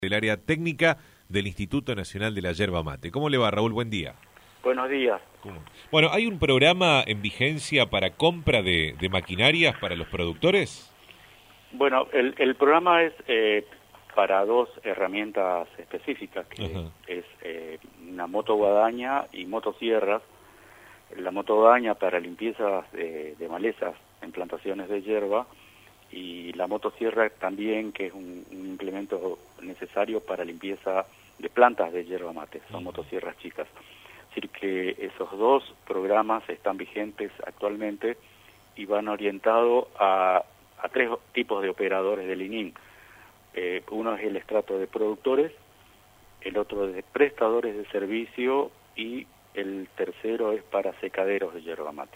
Del área técnica del Instituto Nacional de la Yerba Mate. ¿Cómo le va, Raúl? Buen día. Buenos días. Bueno, ¿hay un programa en vigencia para compra de maquinarias para los productores? Bueno, el programa es para dos herramientas específicas, que es una motoguadaña y motosierras. La motoguadaña para limpieza de malezas en plantaciones de yerba, y la motosierra también, que es un implemento necesario para limpieza de plantas de yerba mate. Son motosierras chicas. Es decir, que esos dos programas están vigentes actualmente y van orientados a tres tipos de operadores del INIM. Uno es el estrato de productores, el otro es de prestadores de servicio y el tercero es para secaderos de yerba mate.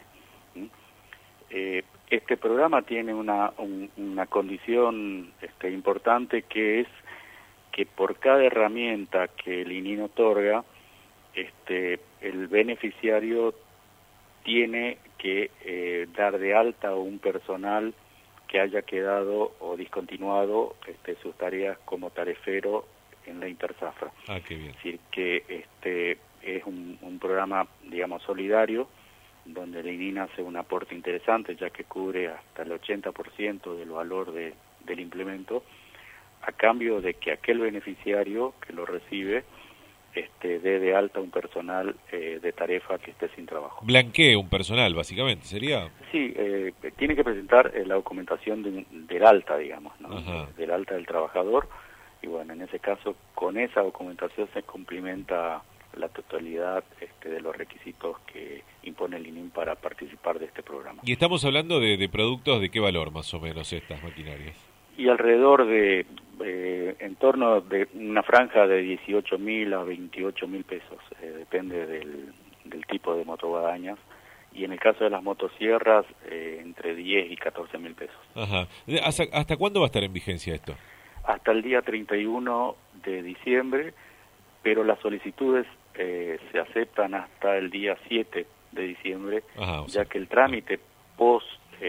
Este programa tiene una condición importante, que es que por cada herramienta que el INIM otorga, el beneficiario tiene que dar de alta a un personal que haya quedado o discontinuado sus tareas como tarefero en la Interzafra. Ah, qué bien. Es decir, que es un programa, digamos, solidario, donde el INIM hace un aporte interesante, ya que cubre hasta el 80% del valor del implemento, a cambio de que aquel beneficiario que lo recibe dé de alta un personal de tarefa que esté sin trabajo. Blanquee un personal, básicamente, ¿sería? Sí, tiene que presentar la documentación del alta, digamos, ¿no? Del alta del trabajador, y bueno, en ese caso, con esa documentación se cumplimenta la totalidad de los requisitos que impone el INIM para participar de este programa. Y estamos hablando de productos de qué valor, más o menos, estas maquinarias. Y alrededor de, en torno de una franja de 18.000 a 28.000 pesos, depende del tipo de motoguadañas, y en el caso de las motosierras, entre 10 y 14.000 pesos. Ajá. ¿Hasta cuándo va a estar en vigencia esto? Hasta el día 31 de diciembre, pero las solicitudes se aceptan hasta el día 7 de diciembre, ya que el trámite post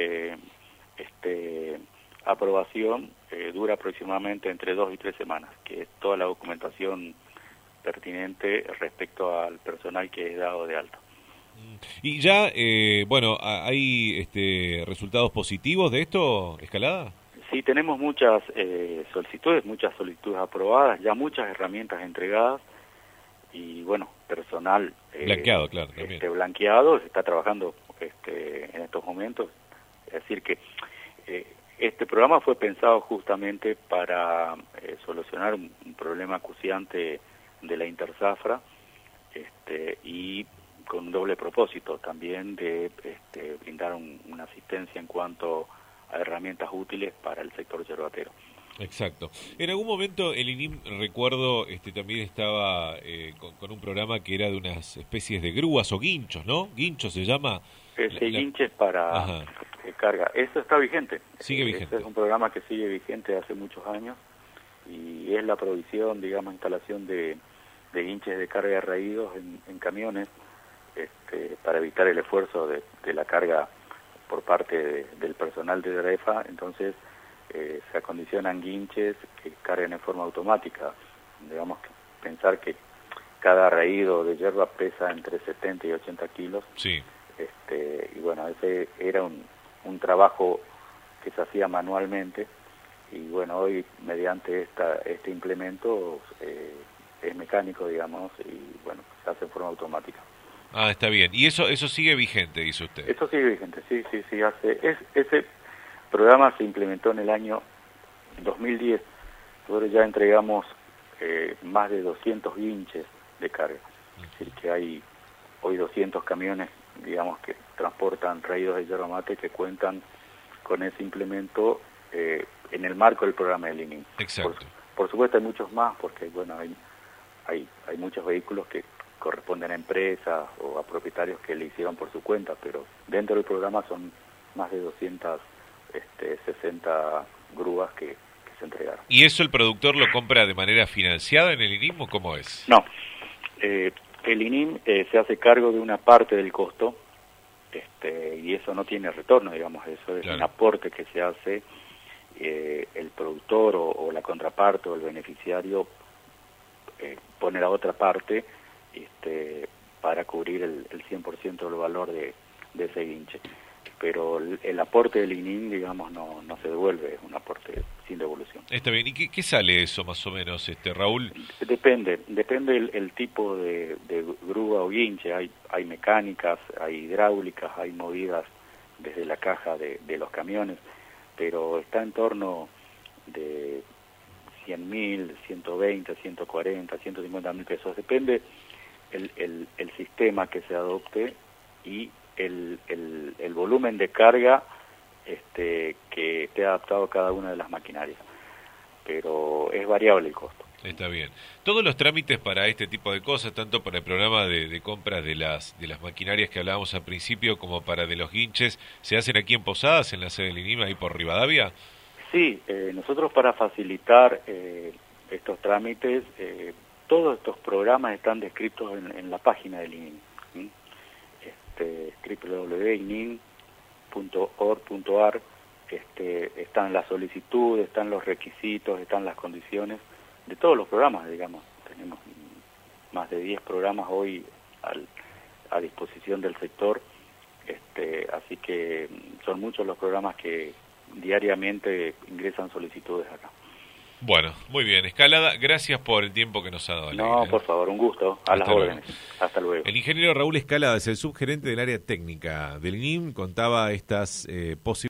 aprobación dura aproximadamente entre 2 y 3 semanas, que es toda la documentación pertinente respecto al personal que es dado de alta. Y ya, bueno, ¿hay resultados positivos de esto, Escalada? Sí, tenemos muchas solicitudes aprobadas, ya muchas herramientas entregadas, y bueno, personal blanqueado, claro, también. Blanqueado, se está trabajando en estos momentos. Es decir que este programa fue pensado justamente para solucionar un problema acuciante de la Interzafra, y con un doble propósito también de brindar una asistencia en cuanto a herramientas útiles para el sector yerbatero. Exacto. En algún momento el INIM, recuerdo, también estaba con un programa que era de unas especies de grúas o guinchos, ¿no? Guinchos se llama. Guinches para carga. Eso está vigente. Sigue vigente. Este es un programa que sigue vigente hace muchos años, y es la provisión, digamos, instalación de guinches de carga raídos en camiones, para evitar el esfuerzo de la carga por parte del personal de DREFA. Entonces se acondicionan guinches que carguen en forma automática. Digamos, que pensar que cada raído de yerba pesa entre 70 y 80 kilos. Sí. Y bueno, ese era un trabajo que se hacía manualmente, y bueno, hoy mediante este implemento es mecánico, digamos, y bueno, se hace en forma automática. Ah, está bien. ¿Y eso sigue vigente, dice usted? Eso sigue vigente, sí. Ese programa se implementó en el año 2010. Nosotros ya entregamos más de 200 guinches de carga. Es decir, que hay hoy 200 camiones, digamos, que transportan raídos de yerba mate, que cuentan con ese implemento en el marco del programa del INIM. Exacto. Por supuesto hay muchos más, porque bueno, hay muchos vehículos que corresponden a empresas o a propietarios que le hicieron por su cuenta, pero dentro del programa son más de 260 grúas que se entregaron. ¿Y eso el productor lo compra de manera financiada en el INIM o cómo es? No, el INIM se hace cargo de una parte del costo, y eso no tiene retorno, digamos, eso es un aporte que se hace, el productor o la contraparte o el beneficiario pone la otra parte para cubrir el 100% del valor de ese guinche. Pero el aporte del ININ, digamos, no se devuelve, es un aporte sin devolución. Está bien. ¿Y qué sale eso más o menos, Raúl? Depende el tipo de grúa o guinche. Hay mecánicas, hay hidráulicas, hay movidas desde la caja de los camiones, pero está en torno de 100.000, 120, 140, 150.000 pesos. Depende el sistema que se adopte y el volumen de carga que esté adaptado a cada una de las maquinarias, pero es variable el costo. Está bien. Todos los trámites para este tipo de cosas, tanto para el programa de compras de las maquinarias que hablábamos al principio, como para de los guinches, ¿se hacen aquí en Posadas, en la sede del INIM, ahí por Rivadavia? Sí, nosotros para facilitar estos trámites, todos estos programas están descritos en la página del INIM. www.inin.org.ar. Están las solicitudes, están los requisitos, están las condiciones de todos los programas, digamos. Tenemos más de 10 programas hoy a disposición del sector, así que son muchos los programas que diariamente ingresan solicitudes acá. Bueno, muy bien. Escalada, gracias por el tiempo que nos ha dado. No, por favor, un gusto. A las órdenes. Hasta luego. El ingeniero Raúl Escalada es el subgerente del área técnica del INIM, contaba estas posibilidades.